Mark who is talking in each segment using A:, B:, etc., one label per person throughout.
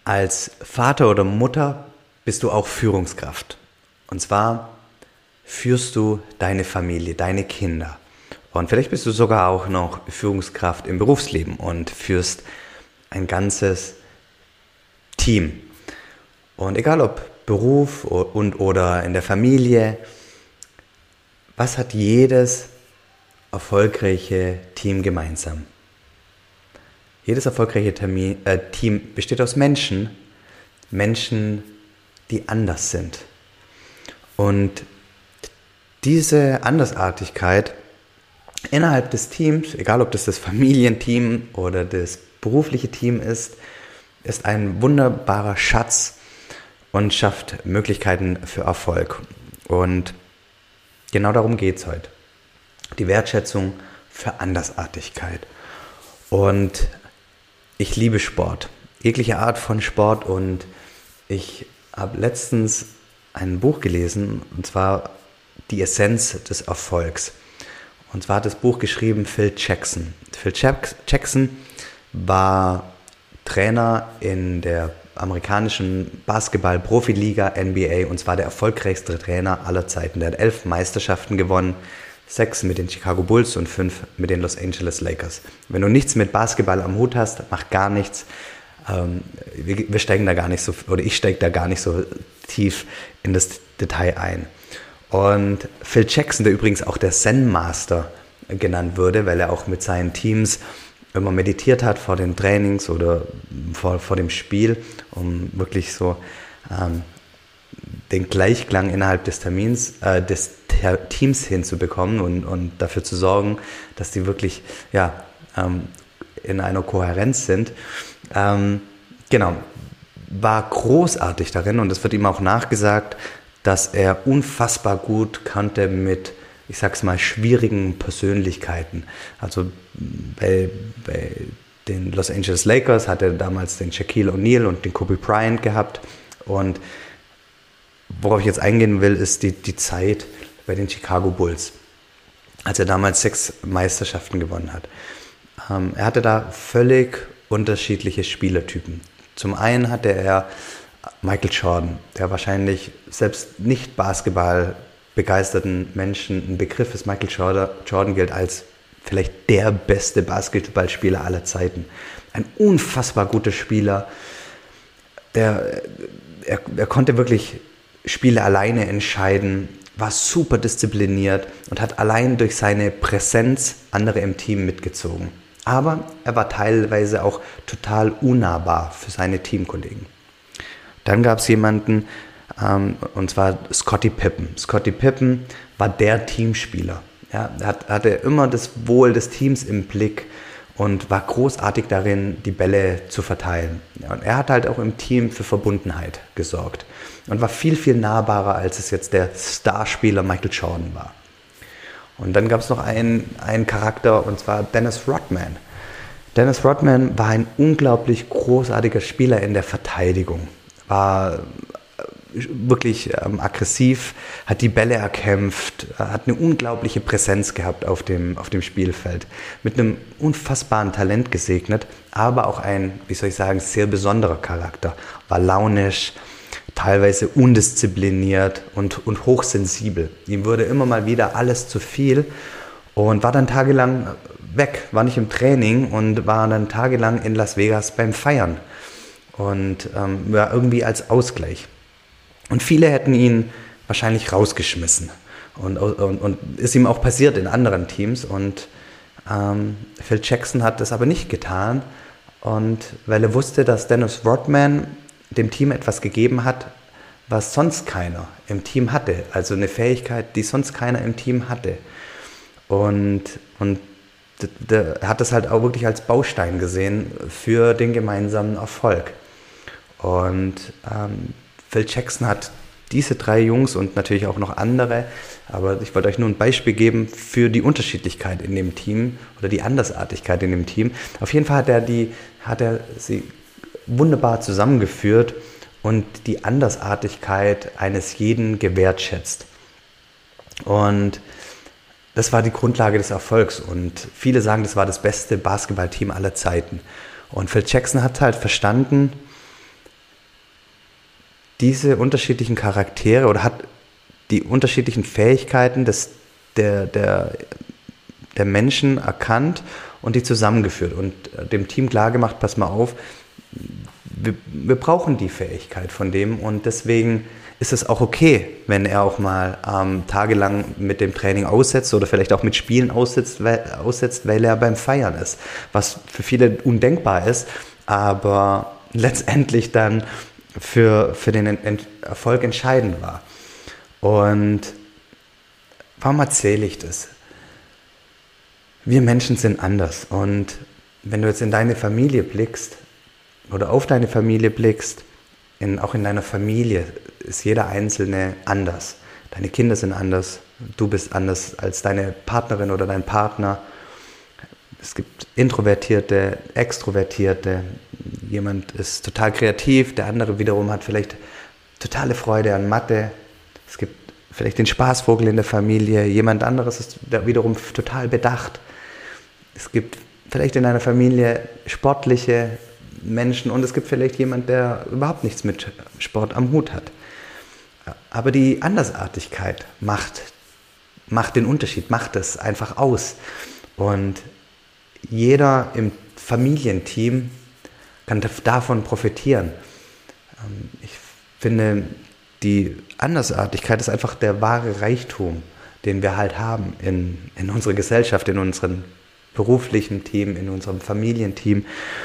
A: Als Vater oder Mutter bist du auch Führungskraft. Und zwar führst du deine Familie, deine Kinder. Und vielleicht bist du sogar auch noch Führungskraft im Berufsleben und führst ein ganzes Team. Und egal ob Beruf oder in der Familie, was hat jedes erfolgreiche Team gemeinsam? Jedes erfolgreiche Team besteht aus Menschen, die anders sind. Und diese Andersartigkeit innerhalb des Teams, egal ob das Familienteam oder das berufliche Team ist ein wunderbarer Schatz und schafft Möglichkeiten für Erfolg. Und genau darum geht es heute. Die Wertschätzung für Andersartigkeit. Und ich liebe Sport, jegliche Art von Sport, und ich habe letztens ein Buch gelesen, und zwar Die Essenz des Erfolgs. Und zwar hat das Buch geschrieben Phil Jackson. Phil Jackson war Trainer in der amerikanischen Basketball-Profiliga NBA, und zwar der erfolgreichste Trainer aller Zeiten. Der hat 11 Meisterschaften gewonnen, 6 mit den Chicago Bulls und 5 mit den Los Angeles Lakers. Wenn du nichts mit Basketball am Hut hast, mach gar nichts. Wir steigen da gar nicht so, oder ich steige da gar nicht so tief in das Detail ein. Und Phil Jackson, der übrigens auch der Zen Master genannt wurde, weil er auch mit seinen Teams immer meditiert hat vor den Trainings oder vor dem Spiel, um wirklich so den Gleichklang innerhalb des Teams hinzubekommen und dafür zu sorgen, dass die wirklich in einer Kohärenz sind. War großartig darin, und es wird ihm auch nachgesagt, dass er unfassbar gut kannte mit, ich sag's mal, schwierigen Persönlichkeiten. Also bei den Los Angeles Lakers hat er damals den Shaquille O'Neal und den Kobe Bryant gehabt. Und worauf ich jetzt eingehen will, ist die Zeit bei den Chicago Bulls, als er damals 6 Meisterschaften gewonnen hat. Er hatte da völlig unterschiedliche Spielertypen. Zum einen hatte er Michael Jordan, der wahrscheinlich selbst nicht Basketball begeisterten Menschen ein Begriff ist. Michael Jordan gilt als vielleicht der beste Basketballspieler aller Zeiten. Ein unfassbar guter Spieler. Er konnte wirklich Spiele alleine entscheiden, war super diszipliniert und hat allein durch seine Präsenz andere im Team mitgezogen. Aber er war teilweise auch total unnahbar für seine Teamkollegen. Dann gab es jemanden, und zwar Scottie Pippen. Scottie Pippen war der Teamspieler. Ja, er hatte immer das Wohl des Teams im Blick und war großartig darin, die Bälle zu verteilen. Ja, und er hat halt auch im Team für Verbundenheit gesorgt und war viel, viel nahbarer, als es jetzt der Starspieler Michael Jordan war. Und dann gab es noch einen Charakter, und zwar Dennis Rodman. Dennis Rodman war ein unglaublich großartiger Spieler in der Verteidigung. War wirklich aggressiv, hat die Bälle erkämpft, hat eine unglaubliche Präsenz gehabt auf dem Spielfeld. Mit einem unfassbaren Talent gesegnet, aber auch ein, sehr besonderer Charakter. War launisch, teilweise undiszipliniert und hochsensibel. Ihm wurde immer mal wieder alles zu viel und war dann tagelang weg, war nicht im Training und war dann tagelang in Las Vegas beim Feiern. Und irgendwie als Ausgleich. Und viele hätten ihn wahrscheinlich rausgeschmissen. Und ist ihm auch passiert in anderen Teams. Und Phil Jackson hat das aber nicht getan. Und weil er wusste, dass Dennis Rodman dem Team etwas gegeben hat, was sonst keiner im Team hatte. Also eine Fähigkeit, die sonst keiner im Team hatte. Und er hat das halt auch wirklich als Baustein gesehen für den gemeinsamen Erfolg. Und Phil Jackson hat diese 3 Jungs und natürlich auch noch andere, aber ich wollte euch nur ein Beispiel geben für die Unterschiedlichkeit in dem Team oder die Andersartigkeit in dem Team. Auf jeden Fall hat er sie wunderbar zusammengeführt und die Andersartigkeit eines jeden gewertschätzt. Und das war die Grundlage des Erfolgs, und viele sagen, das war das beste Basketballteam aller Zeiten. Und Phil Jackson hat halt verstanden, diese unterschiedlichen Charaktere oder hat die unterschiedlichen Fähigkeiten der Menschen erkannt und die zusammengeführt und dem Team klargemacht, pass mal auf, wir brauchen die Fähigkeit von dem und deswegen ist es auch okay, wenn er auch mal tagelang mit dem Training aussetzt oder vielleicht auch mit Spielen aussetzt, weil er beim Feiern ist, was für viele undenkbar ist, aber letztendlich dann für den Erfolg entscheidend war. Und warum erzähle ich das? Wir Menschen sind anders und wenn du jetzt in deine Familie blickst oder auf deine Familie blickst, auch in deiner Familie ist jeder Einzelne anders. Deine Kinder sind anders, du bist anders als deine Partnerin oder dein Partner. Es gibt Introvertierte, Extrovertierte. Jemand ist total kreativ, der andere wiederum hat vielleicht totale Freude an Mathe. Es gibt vielleicht den Spaßvogel in der Familie. Jemand anderes ist wiederum total bedacht. Es gibt vielleicht in einer Familie sportliche Menschen und es gibt vielleicht jemand, der überhaupt nichts mit Sport am Hut hat. Aber die Andersartigkeit macht den Unterschied, macht es einfach aus. Und jeder im Familienteam kann davon profitieren. Ich finde, die Andersartigkeit ist einfach der wahre Reichtum, den wir halt haben in unserer Gesellschaft, in unserem beruflichen Team, in unserem Familienteam.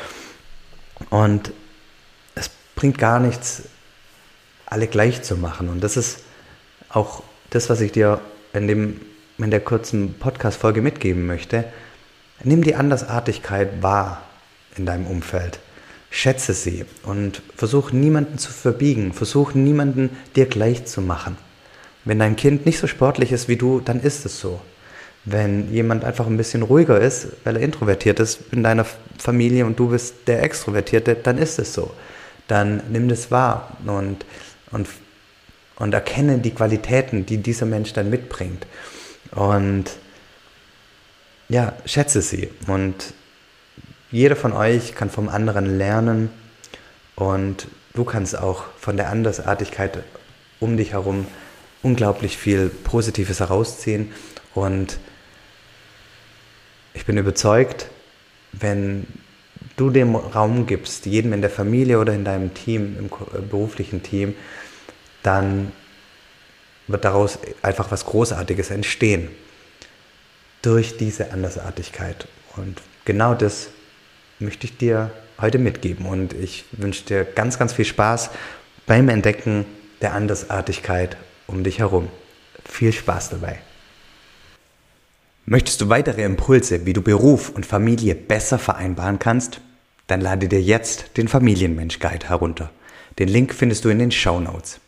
A: Und es bringt gar nichts, alle gleich zu machen. Und das ist auch das, was ich dir in der kurzen Podcast-Folge mitgeben möchte. Nimm die Andersartigkeit wahr in deinem Umfeld. Schätze sie und versuch niemanden zu verbiegen. Versuch niemanden dir gleich zu machen. Wenn dein Kind nicht so sportlich ist wie du, dann ist es so. Wenn jemand einfach ein bisschen ruhiger ist, weil er introvertiert ist in deiner Familie und du bist der Extrovertierte, dann ist es so. Dann nimm das wahr und erkenne die Qualitäten, die dieser Mensch dann mitbringt. Und ja, schätze sie. Und jeder von euch kann vom anderen lernen und du kannst auch von der Andersartigkeit um dich herum unglaublich viel Positives herausziehen. Und ich bin überzeugt, wenn du dem Raum gibst, jedem in der Familie oder in deinem Team, im beruflichen Team, dann wird daraus einfach was Großartiges entstehen. Durch diese Andersartigkeit. Und genau das möchte ich dir heute mitgeben. Und ich wünsche dir ganz, ganz viel Spaß beim Entdecken der Andersartigkeit um dich herum. Viel Spaß dabei. Möchtest du weitere Impulse, wie du Beruf und Familie besser vereinbaren kannst? Dann lade dir jetzt den Familienmensch Guide herunter. Den Link findest du in den Shownotes.